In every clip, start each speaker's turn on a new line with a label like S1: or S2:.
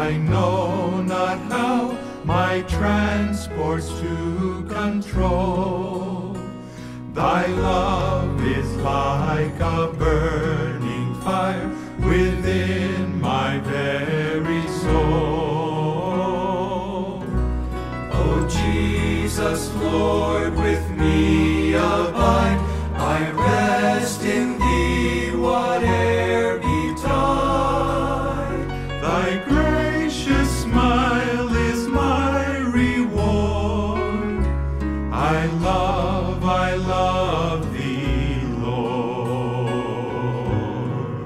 S1: I know not how my transports to control. Thy love is like a burning fire within my very soul. O Jesus, Lord, with me abide. I rest in thee, whate'er betide. Thy gracious smile is my reward. I love thee, Lord.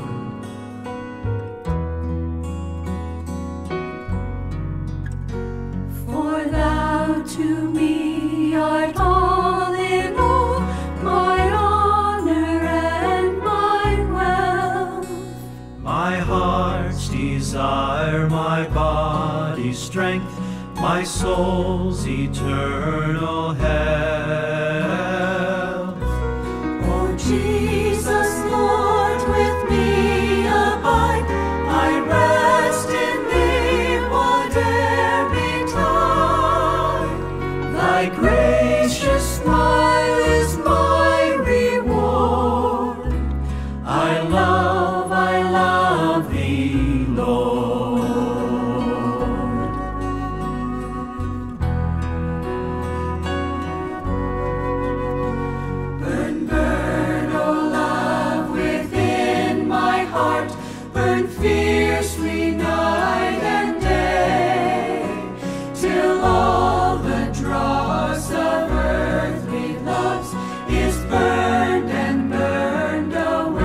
S2: For thou to me art all in all, my honor and my wealth,
S3: My heart's desire, my body's strength, my soul's eternal health.
S2: O Jesus, Lord, with me abide. I rest in thee, whate'er betide. Thy gracious smile is my reward. I love thee, Lord. Burn, burn, O love, within my heart. Burn fiercely night and day, till all the dross of earthly loves is burned and burned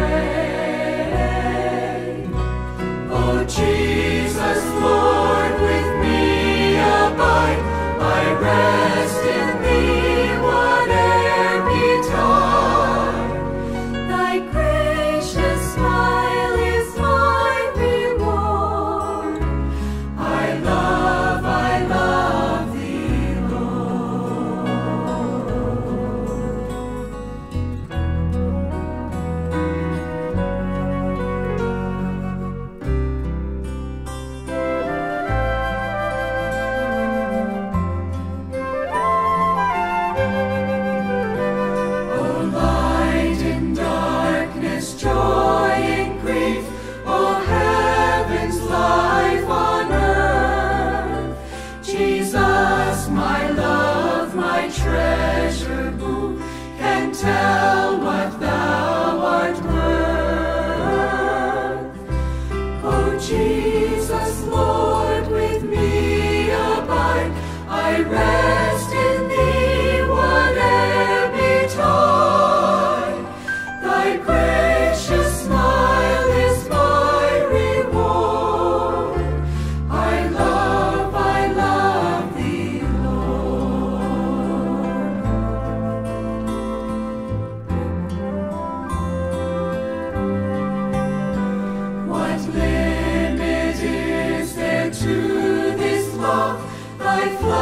S2: away. O Jesus, Lord, with me abide. I rest in thee, whate'er betide. Thy gracious smile is my reward. I love thee, Lord. O light in darkness, joy in grief, O heaven's life on earth. Jesus, my love, my treasure, who can tell what thou art worth? O Jesus, Lord, with me abide. I rest in thee, whate'er betide. Thy gracious smile is my reward. I love thee, Lord. What limit is there to this love? Thy